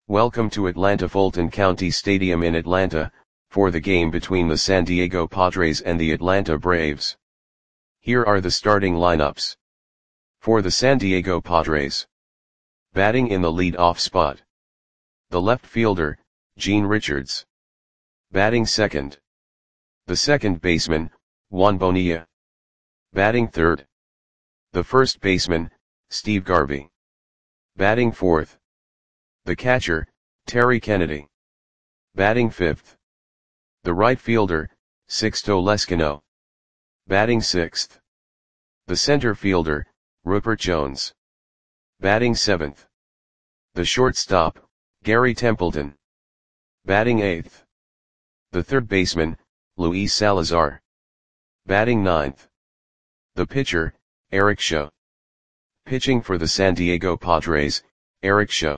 Welcome to Atlanta Fulton County Stadium in Atlanta, for the game between the San Diego Padres and the Atlanta Braves. Here are the starting lineups. For the San Diego Padres. Batting in the lead-off spot. The left fielder, Gene Richards. Batting second. The second baseman, Juan Bonilla. Batting third. The first baseman, Steve Garvey. Batting fourth. The catcher, Terry Kennedy. Batting fifth. The right fielder, Sixto Lezcano. Batting sixth. The center fielder, Rupert Jones. Batting seventh. The shortstop, Gary Templeton. Batting eighth. The third baseman, Luis Salazar. Batting ninth. The pitcher, Eric Shaw. Pitching for the San Diego Padres, Eric Shaw.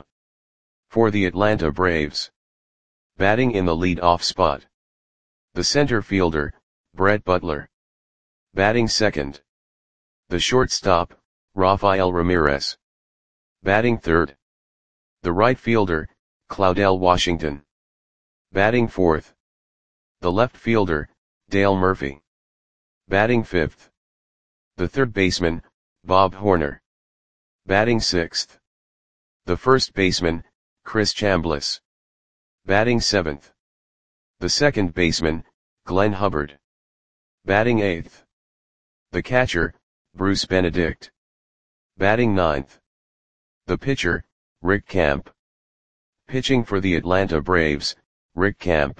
For the Atlanta Braves. Batting in the lead-off spot. The center fielder, Brett Butler. Batting second. The shortstop, Rafael Ramirez. Batting third. The right fielder, Claudel Washington. Batting fourth. The left fielder, Dale Murphy. Batting fifth. The third baseman, Bob Horner. Batting sixth. The first baseman, Chris Chambliss. Batting seventh. The second baseman, Glenn Hubbard. Batting eighth. The catcher, Bruce Benedict. Batting ninth. The pitcher, Rick Camp. Pitching for the Atlanta Braves, Rick Camp.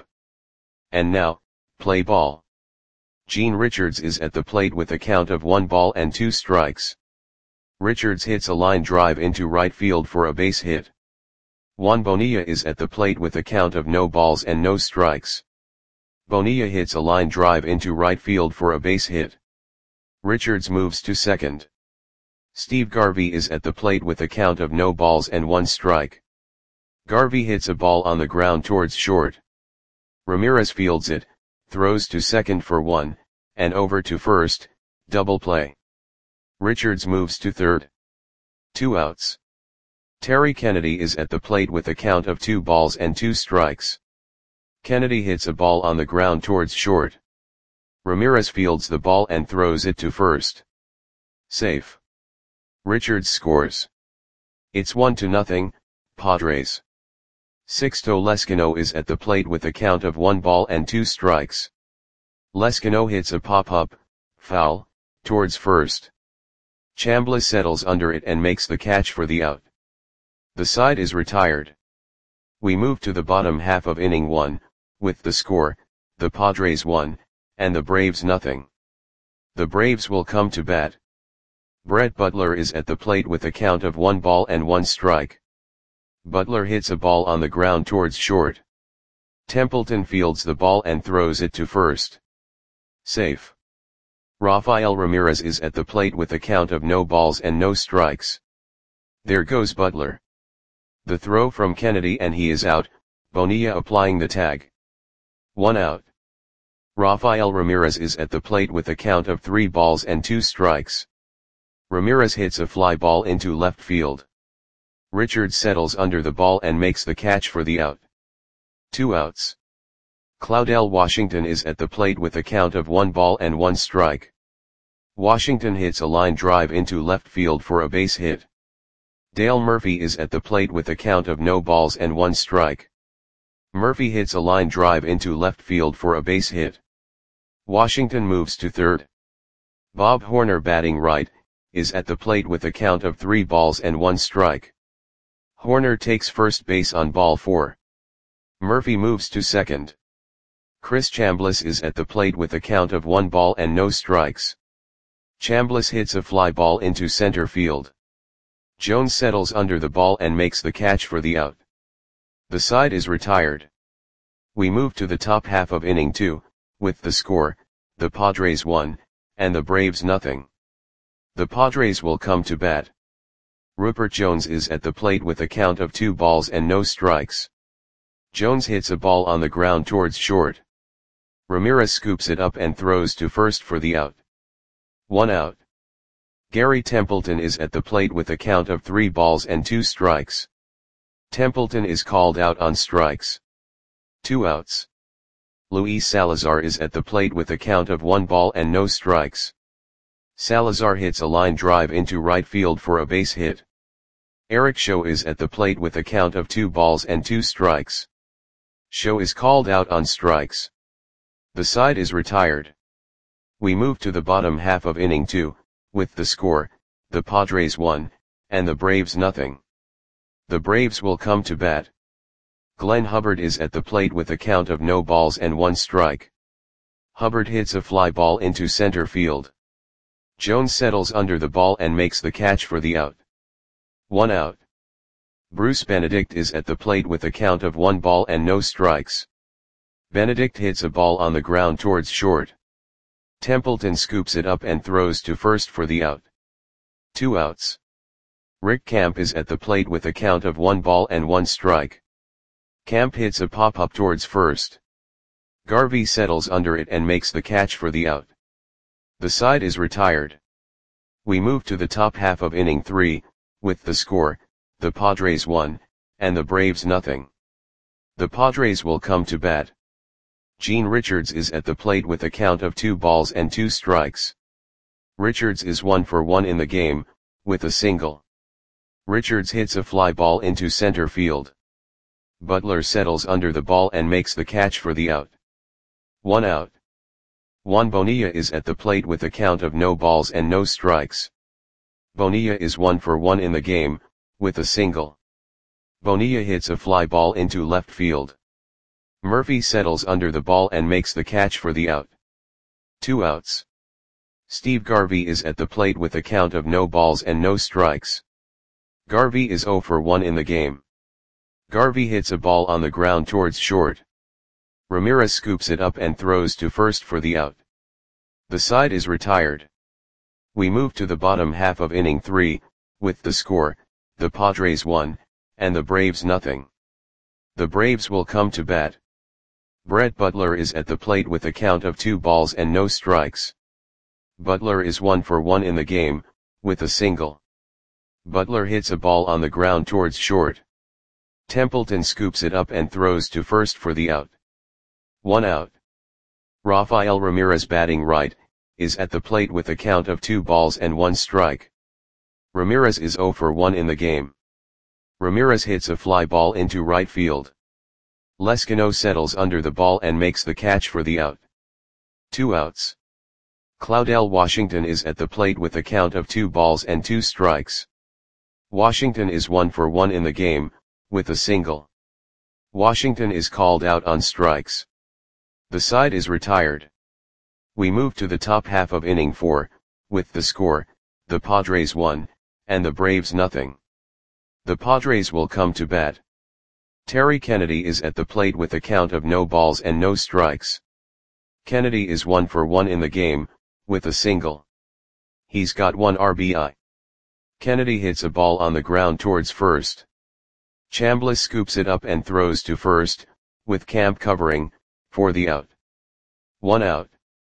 And now, play ball. Gene Richards is at the plate with a count of 1 ball and 2 strikes. Richards hits a line drive into right field for a base hit. Juan Bonilla is at the plate with a count of no balls and no strikes. Bonilla hits a line drive into right field for a base hit. Richards moves to second. Steve Garvey is at the plate with a count of no balls and 1 strike. Garvey hits a ball on the ground towards short. Ramirez fields it, throws to second for 1, and over to first, double play. Richards moves to third. 2 outs. Terry Kennedy is at the plate with a count of 2 balls and 2 strikes. Kennedy hits a ball on the ground towards short. Ramirez fields the ball and throws it to first. Safe. Richards scores. It's 1-0, Padres. Sixto Lezcano is at the plate with a count of 1 ball and 2 strikes. Lezcano hits a pop-up, foul, towards first. Chambliss settles under it and makes the catch for the out. The side is retired. We move to the bottom half of inning 1, with the score, the Padres 1, and the Braves nothing. The Braves will come to bat. Brett Butler is at the plate with a count of 1 ball and 1 strike. Butler hits a ball on the ground towards short. Templeton fields the ball and throws it to first. Safe. Rafael Ramirez is at the plate with a count of no balls and no strikes. There goes Butler. The throw from Kennedy and he is out, Bonilla applying the tag. 1 out. Rafael Ramirez is at the plate with a count of 3 balls and 2 strikes. Ramirez hits a fly ball into left field. Richards settles under the ball and makes the catch for the out. 2 outs. Claudel Washington is at the plate with a count of 1 ball and 1 strike. Washington hits a line drive into left field for a base hit. Dale Murphy is at the plate with a count of no balls and 1 strike. Murphy hits a line drive into left field for a base hit. Washington moves to third. Bob Horner, batting right, is at the plate with a count of 3 balls and 1 strike. Horner takes first base on ball 4. Murphy moves to second. Chris Chambliss is at the plate with a count of 1 ball and no strikes. Chambliss hits a fly ball into center field. Jones settles under the ball and makes the catch for the out. The side is retired. We move to the top half of inning 2, with the score, the Padres 1, and the Braves nothing. The Padres will come to bat. Rupert Jones is at the plate with a count of 2 balls and no strikes. Jones hits a ball on the ground towards short. Ramirez scoops it up and throws to first for the out. 1 out. Gary Templeton is at the plate with a count of 3 balls and 2 strikes. Templeton is called out on strikes. 2 outs. Luis Salazar is at the plate with a count of 1 ball and no strikes. Salazar hits a line drive into right field for a base hit. Eric Show is at the plate with a count of 2 balls and 2 strikes. Show is called out on strikes. The side is retired. We move to the bottom half of inning 2, with the score, the Padres 1, and the Braves nothing. The Braves will come to bat. Glenn Hubbard is at the plate with a count of no balls and 1 strike. Hubbard hits a fly ball into center field. Jones settles under the ball and makes the catch for the out. 1 out. Bruce Benedict is at the plate with a count of 1 ball and no strikes. Benedict hits a ball on the ground towards short. Templeton scoops it up and throws to first for the out. 2 outs. Rick Camp is at the plate with a count of 1 ball and 1 strike. Camp hits a pop-up towards first. Garvey settles under it and makes the catch for the out. The side is retired. We move to the top half of inning 3, with the score, the Padres 1, and the Braves nothing. The Padres will come to bat. Gene Richards is at the plate with a count of 2 balls and 2 strikes. Richards is 1 for 1 in the game, with a single. Richards hits a fly ball into center field. Butler settles under the ball and makes the catch for the out. 1 out. Juan Bonilla is at the plate with a count of no balls and no strikes. Bonilla is 1 for 1 in the game, with a single. Bonilla hits a fly ball into left field. Murphy settles under the ball and makes the catch for the out. 2 outs. Steve Garvey is at the plate with a count of no balls and no strikes. Garvey is 0 for 1 in the game. Garvey hits a ball on the ground towards short. Ramirez scoops it up and throws to first for the out. The side is retired. We move to the bottom half of inning 3, with the score, the Padres 1, and the Braves nothing. The Braves will come to bat. Brett Butler is at the plate with a count of 2 balls and no strikes. Butler is 1 for 1 in the game, with a single. Butler hits a ball on the ground towards short. Templeton scoops it up and throws to first for the out. 1 out. Rafael Ramirez, batting right, is at the plate with a count of 2 balls and 1 strike. Ramirez is 0 for 1 in the game. Ramirez hits a fly ball into right field. Lescano settles under the ball and makes the catch for the out. 2 outs. Claudel Washington is at the plate with a count of 2 balls and 2 strikes. Washington is 1 for 1 in the game, with a single. Washington is called out on strikes. The side is retired. We move to the top half of inning 4, with the score, the Padres 1, and the Braves nothing. The Padres will come to bat. Terry Kennedy is at the plate with a count of no balls and no strikes. Kennedy is 1 for 1 in the game, with a single. He's got 1 RBI. Kennedy hits a ball on the ground towards first. Chambliss scoops it up and throws to first, with Camp covering, for the out. 1 out.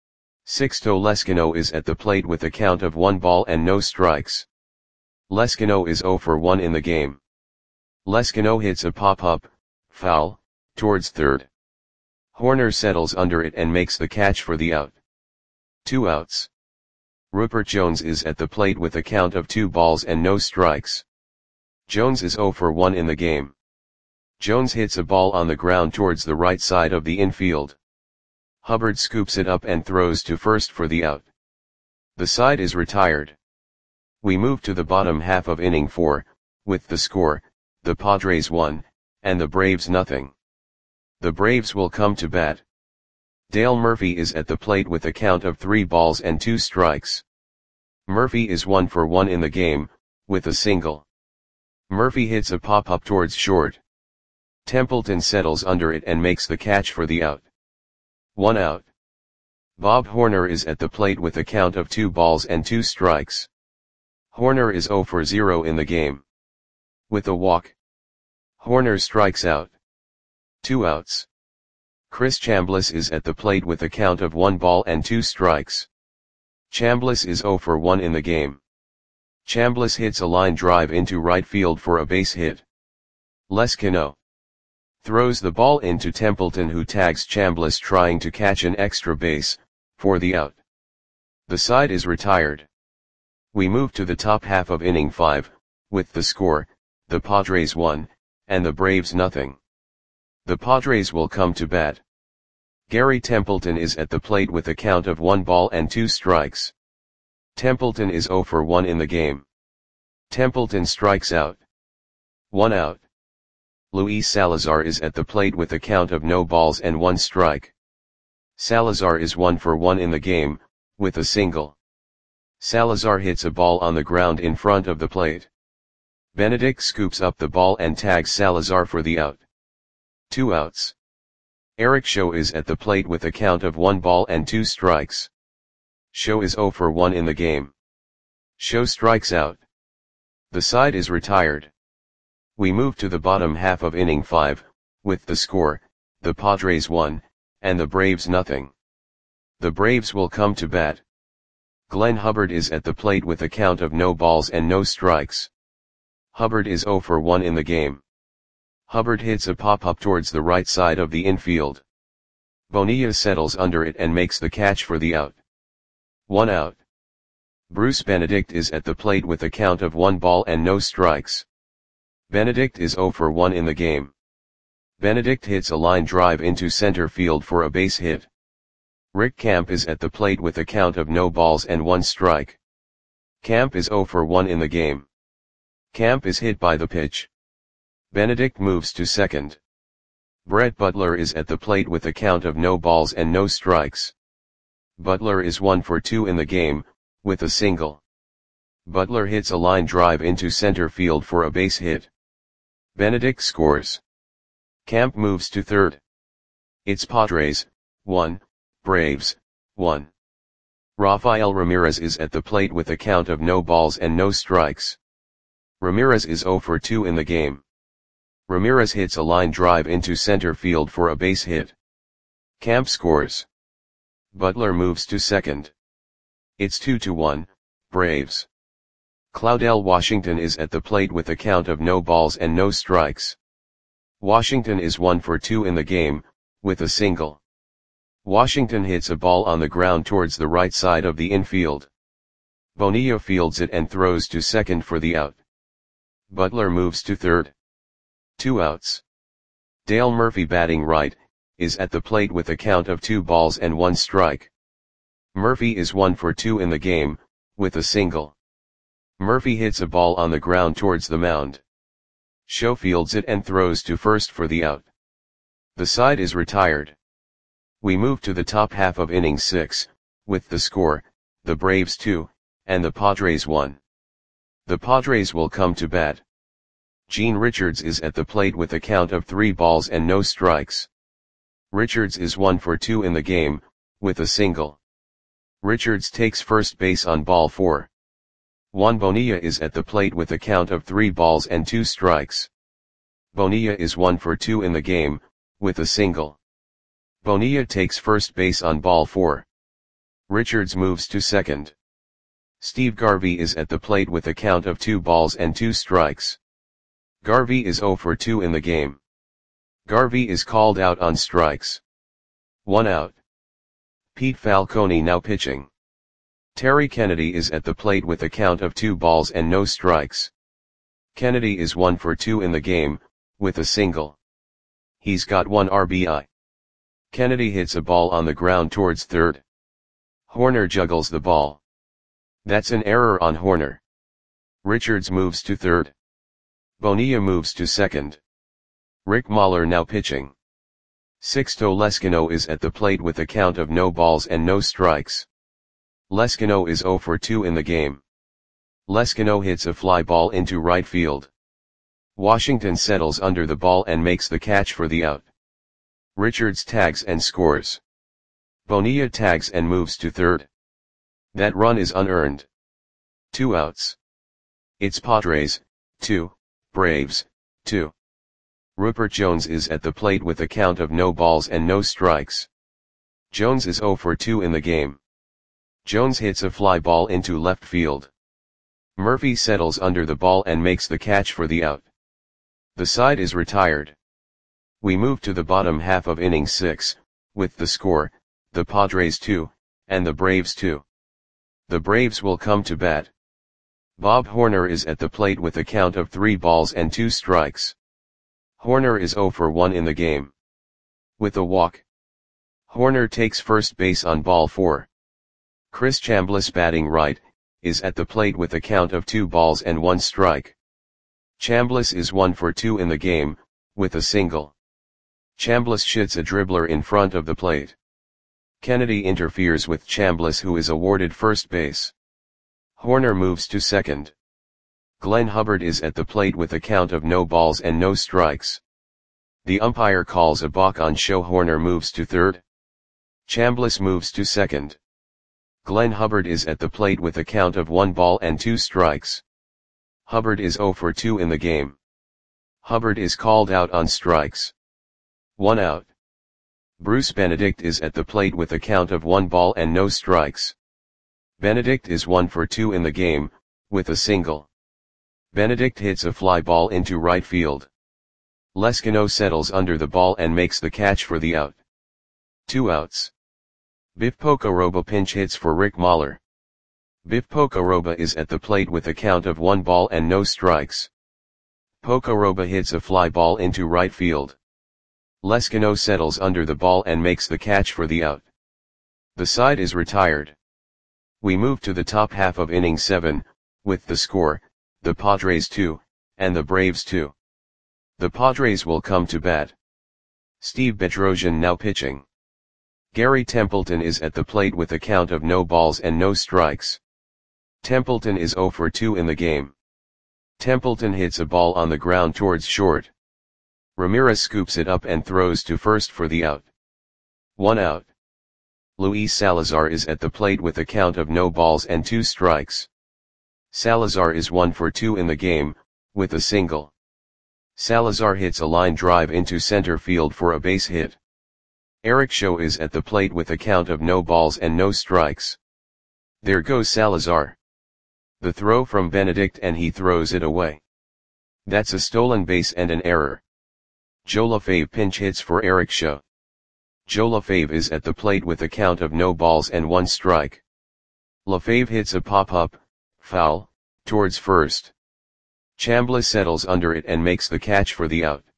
Sixto Lescano is at the plate with a count of 1 ball and no strikes. Lescano is 0 for 1 in the game. Lescano hits a pop-up, foul, towards third. Horner settles under it and makes the catch for the out. 2 outs. Rupert Jones is at the plate with a count of 2 balls and no strikes. Jones is 0 for 1 in the game. Jones hits a ball on the ground towards the right side of the infield. Hubbard scoops it up and throws to first for the out. The side is retired. We move to the bottom half of inning 4, with the score, the Padres 1, and the Braves nothing. The Braves will come to bat. Dale Murphy is at the plate with a count of 3 balls and 2 strikes. Murphy is 1 for 1 in the game, with a single. Murphy hits a pop-up towards short. Templeton settles under it and makes the catch for the out. 1 out. Bob Horner is at the plate with a count of 2 balls and 2 strikes. Horner is 0 for 0 in the game. With a walk. Horner strikes out. 2 outs. Chris Chambliss is at the plate with a count of 1 ball and 2 strikes. Chambliss is 0 for 1 in the game. Chambliss hits a line drive into right field for a base hit. Leskino throws the ball into Templeton, who tags Chambliss trying to catch an extra base, for the out. The side is retired. We move to the top half of inning 5, with the score, the Padres 1, and the Braves nothing. The Padres will come to bat. Gary Templeton is at the plate with a count of 1 ball and 2 strikes. Templeton is 0 for 1 in the game. Templeton strikes out. 1 out. Luis Salazar is at the plate with a count of no balls and 1 strike. Salazar is 1 for 1 in the game, with a single. Salazar hits a ball on the ground in front of the plate. Benedict scoops up the ball and tags Salazar for the out. 2 outs. Eric Show is at the plate with a count of 1 ball and 2 strikes. Show is 0 for 1 in the game. Show strikes out. The side is retired. We move to the bottom half of inning 5, with the score, the Padres 1, and the Braves nothing. The Braves will come to bat. Glenn Hubbard is at the plate with a count of no balls and no strikes. Hubbard is 0 for 1 in the game. Hubbard hits a pop-up towards the right side of the infield. Bonilla settles under it and makes the catch for the out. 1 out. Bruce Benedict is at the plate with a count of 1 ball and no strikes. Benedict is 0 for 1 in the game. Benedict hits a line drive into center field for a base hit. Rick Camp is at the plate with a count of no balls and 1 strike. Camp is 0 for 1 in the game. Camp is hit by the pitch. Benedict moves to second. Brett Butler is at the plate with a count of no balls and no strikes. Butler is 1 for 2 in the game, with a single. Butler hits a line drive into center field for a base hit. Benedict scores. Camp moves to third. It's Padres, 1, Braves, 1. Rafael Ramirez is at the plate with a count of no balls and no strikes. Ramirez is 0 for 2 in the game. Ramirez hits a line drive into center field for a base hit. Camp scores. Butler moves to second. It's 2-1, Braves. Claudel Washington is at the plate with a count of no balls and no strikes. Washington is 1 for 2 in the game, with a single. Washington hits a ball on the ground towards the right side of the infield. Bonilla fields it and throws to second for the out. Butler moves to third. 2 outs. Dale Murphy, batting right, is at the plate with a count of 2 balls and 1 strike. Murphy is 1 for 2 in the game, with a single. Murphy hits a ball on the ground towards the mound. Show fields it and throws to first for the out. The side is retired. We move to the top half of inning 6, with the score, the Braves 2, and the Padres 1. The Padres will come to bat. Gene Richards is at the plate with a count of 3 balls and no strikes. Richards is 1 for 2 in the game, with a single. Richards takes first base on ball 4. Juan Bonilla is at the plate with a count of 3 balls and 2 strikes. Bonilla is 1 for 2 in the game, with a single. Bonilla takes first base on ball 4. Richards moves to second. Steve Garvey is at the plate with a count of 2 balls and 2 strikes. Garvey is 0 for 2 in the game. Garvey is called out on strikes. 1 out. Pete Falcone now pitching. Terry Kennedy is at the plate with a count of 2 balls and no strikes. Kennedy is 1 for 2 in the game, with a single. He's got 1 RBI. Kennedy hits a ball on the ground towards third. Horner juggles the ball. That's an error on Horner. Richards moves to third. Bonilla moves to second. Rick Mahler now pitching. Sixto Leskino is at the plate with a count of no balls and no strikes. Leskino is 0 for 2 in the game. Leskino hits a fly ball into right field. Washington settles under the ball and makes the catch for the out. Richards tags and scores. Bonilla tags and moves to third. That run is unearned. 2 outs. It's Padres, 2, Braves, 2. Rupert Jones is at the plate with a count of no balls and no strikes. Jones is 0 for 2 in the game. Jones hits a fly ball into left field. Murphy settles under the ball and makes the catch for the out. The side is retired. We move to the bottom half of inning 6, with the score, the Padres 2, and the Braves 2. The Braves will come to bat. Bob Horner is at the plate with a count of 3 balls and 2 strikes. Horner is 0 for 1 in the game. With a walk. Horner takes first base on ball 4. Chris Chambliss, batting right, is at the plate with a count of 2 balls and 1 strike. Chambliss is 1 for 2 in the game, with a single. Chambliss shoots a dribbler in front of the plate. Kennedy interferes with Chambliss, who is awarded first base. Horner moves to second. Glenn Hubbard is at the plate with a count of no balls and no strikes. The umpire calls a balk on show. Horner moves to third. Chambliss moves to second. Glenn Hubbard is at the plate with a count of 1 ball and 2 strikes. Hubbard is 0 for 2 in the game. Hubbard is called out on strikes. 1 out. Bruce Benedict is at the plate with a count of 1 ball and no strikes. Benedict is 1 for 2 in the game, with a single. Benedict hits a fly ball into right field. Leskino settles under the ball and makes the catch for the out. 2 outs. Biff Pocoroba pinch hits for Rick Mahler. Biff Pocoroba is at the plate with a count of 1 ball and no strikes. Pocoroba hits a fly ball into right field. Leskino settles under the ball and makes the catch for the out. The side is retired. We move to the top half of inning 7, with the score, the Padres 2, and the Braves 2. The Padres will come to bat. Steve Bedrosian now pitching. Gary Templeton is at the plate with a count of no balls and no strikes. Templeton is 0 for 2 in the game. Templeton hits a ball on the ground towards short. Ramirez scoops it up and throws to first for the out. 1 out. Luis Salazar is at the plate with a count of no balls and 2 strikes. Salazar is 1 for 2 in the game, with a single. Salazar hits a line drive into center field for a base hit. Eric Show is at the plate with a count of no balls and no strikes. There goes Salazar. The throw from Benedict and he throws it away. That's a stolen base and an error. Joe LaFave pinch hits for Eric Show. Joe LaFave is at the plate with a count of no balls and 1 strike. LaFave hits a pop-up, foul, towards first. Chambliss settles under it and makes the catch for the out.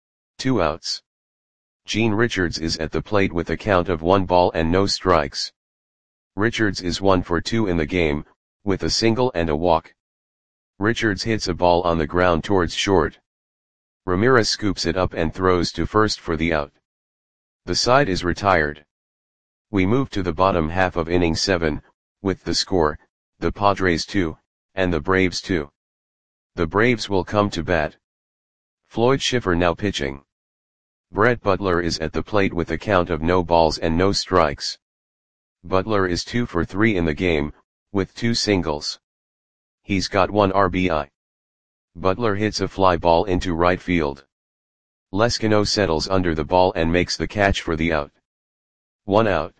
2 outs. Gene Richards is at the plate with a count of 1 ball and no strikes. Richards is 1 for 2 in the game, with a single and a walk. Richards hits a ball on the ground towards short. Ramirez scoops it up and throws to first for the out. The side is retired. We move to the bottom half of inning 7, with the score, the Padres 2, and the Braves 2. The Braves will come to bat. Floyd Schiffer now pitching. Brett Butler is at the plate with a count of no balls and no strikes. Butler is 2 for 3 in the game, with 2 singles. He's got 1 RBI. Butler hits a fly ball into right field. Leskino settles under the ball and makes the catch for the out. 1 out.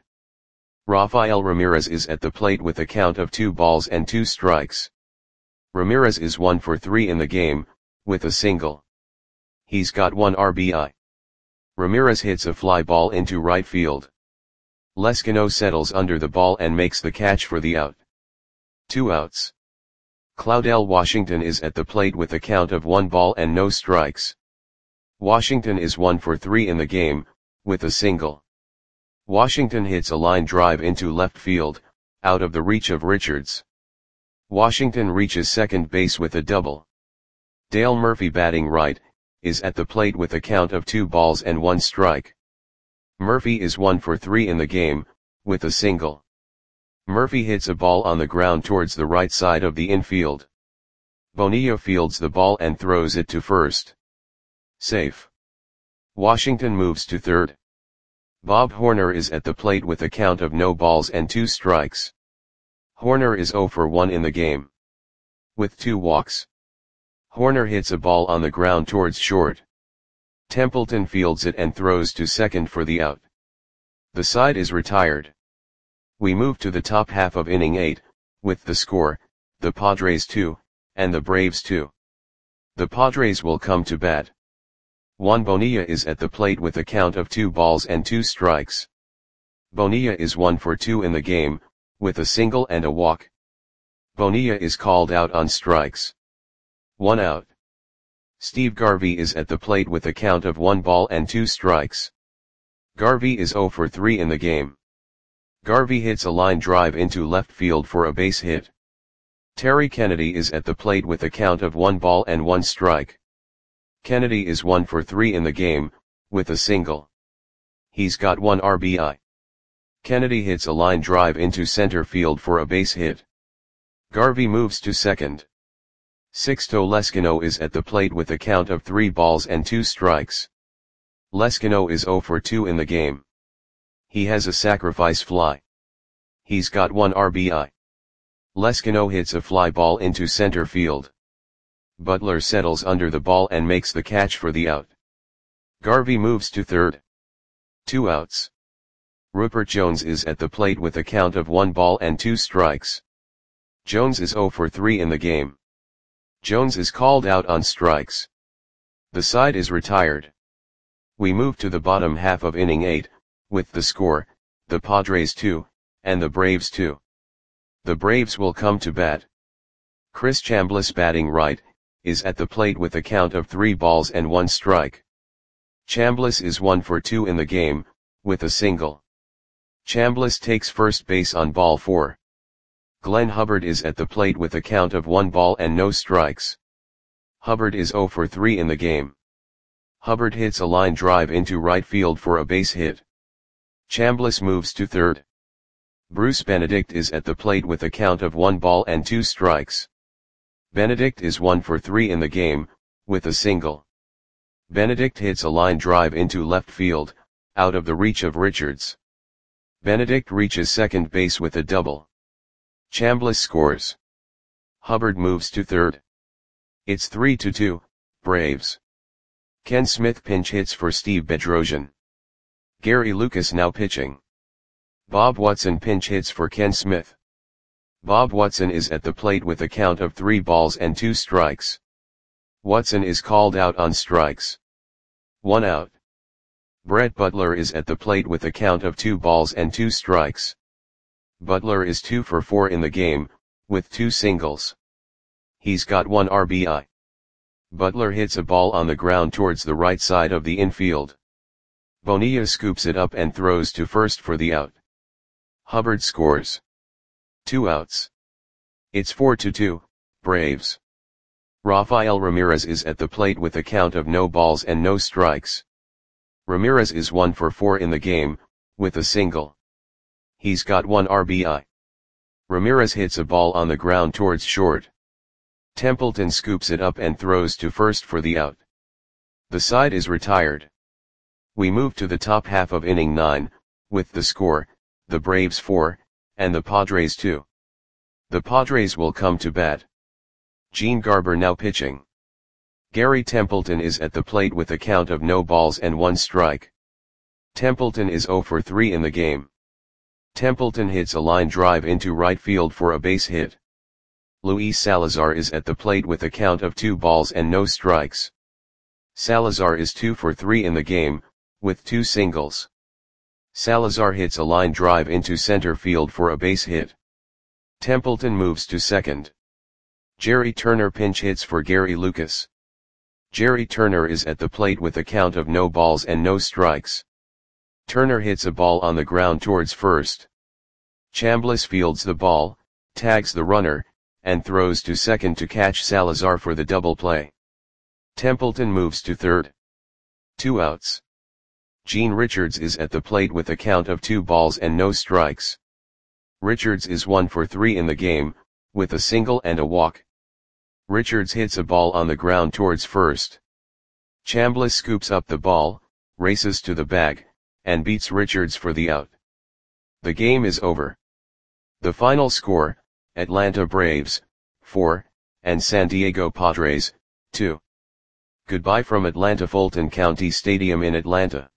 Rafael Ramirez is at the plate with a count of 2 balls and 2 strikes. Ramirez is 1 for 3 in the game, with a single. He's got 1 RBI. Ramirez hits a fly ball into right field. Leskino settles under the ball and makes the catch for the out. 2 outs. Claudel Washington is at the plate with a count of 1 ball and no strikes. Washington is 1 for 3 in the game, with a single. Washington hits a line drive into left field, out of the reach of Richards. Washington reaches second base with a double. Dale Murphy, batting right, is at the plate with a count of 2 balls and 1 strike. Murphy is 1 for 3 in the game, with a single. Murphy hits a ball on the ground towards the right side of the infield. Bonilla fields the ball and throws it to first. Safe. Washington moves to third. Bob Horner is at the plate with a count of no balls and 2 strikes. Horner is 0 for 1 in the game. With 2 walks. Horner hits a ball on the ground towards short. Templeton fields it and throws to second for the out. The side is retired. We move to the top half of inning 8, with the score, the Padres 2, and the Braves 2. The Padres will come to bat. Juan Bonilla is at the plate with a count of 2 balls and 2 strikes. Bonilla is 1 for 2 in the game, with a single and a walk. Bonilla is called out on strikes. 1 out. Steve Garvey is at the plate with a count of 1 ball and 2 strikes. Garvey is 0 for 3 in the game. Garvey hits a line drive into left field for a base hit. Terry Kennedy is at the plate with a count of 1 ball and 1 strike. Kennedy is 1 for 3 in the game, with a single. He's got 1 RBI. Kennedy hits a line drive into center field for a base hit. Garvey moves to second. Sixto Leskino is at the plate with a count of 3 balls and 2 strikes. Leskino is 0 for 2 in the game. He has a sacrifice fly. He's got 1 RBI. Leskino hits a fly ball into center field. Butler settles under the ball and makes the catch for the out. Garvey moves to third. 2 outs. Rupert Jones is at the plate with a count of 1 ball and 2 strikes. Jones is 0 for 3 in the game. Jones is called out on strikes. The side is retired. We move to the bottom half of inning 8, with the score, the Padres 2, and the Braves 2. The Braves will come to bat. Chris Chambliss, batting right, is at the plate with a count of 3 balls and 1 strike. Chambliss is 1 for 2 in the game, with a single. Chambliss takes first base on ball 4. Glenn Hubbard is at the plate with a count of 1 ball and no strikes. Hubbard is 0 for 3 in the game. Hubbard hits a line drive into right field for a base hit. Chambliss moves to third. Bruce Benedict is at the plate with a count of 1 ball and 2 strikes. Benedict is 1 for 3 in the game, with a single. Benedict hits a line drive into left field, out of the reach of Richards. Benedict reaches second base with a double. Chambliss scores. Hubbard moves to third. It's 3-2, Braves. Ken Smith pinch hits for Steve Bedrosian. Gary Lucas now pitching. Bob Watson pinch hits for Ken Smith. Bob Watson is at the plate with a count of 3 balls and 2 strikes. Watson is called out on strikes. 1 out. Brett Butler is at the plate with a count of 2 balls and 2 strikes. Butler is 2 for 4 in the game, with 2 singles. He's got 1 RBI. Butler hits a ball on the ground towards the right side of the infield. Bonilla scoops it up and throws to first for the out. Hubbard scores. 2 outs. It's 4-2, Braves. Rafael Ramirez is at the plate with a count of no balls and no strikes. Ramirez is 1 for 4 in the game, with a single. He's got 1 RBI. Ramirez hits a ball on the ground towards short. Templeton scoops it up and throws to first for the out. The side is retired. We move to the top half of inning 9, with the score, the Braves 4, and the Padres 2. The Padres will come to bat. Gene Garber now pitching. Gary Templeton is at the plate with a count of no balls and 1 strike. Templeton is 0 for 3 in the game. Templeton hits a line drive into right field for a base hit. Luis Salazar is at the plate with a count of 2 balls and no strikes. Salazar is 2 for 3 in the game, with 2 singles. Salazar hits a line drive into center field for a base hit. Templeton moves to second. Jerry Turner pinch hits for Gary Lucas. Jerry Turner is at the plate with a count of no balls and no strikes. Turner hits a ball on the ground towards first. Chambliss fields the ball, tags the runner, and throws to second to catch Salazar for the double play. Templeton moves to third. 2 outs. Gene Richards is at the plate with a count of 2 balls and no strikes. Richards is 1 for 3 in the game, with a single and a walk. Richards hits a ball on the ground towards first. Chambliss scoops up the ball, races to the bag, and beats Richards for the out. The game is over. The final score, Atlanta Braves, 4, and San Diego Padres, 2. Goodbye from Atlanta Fulton County Stadium in Atlanta.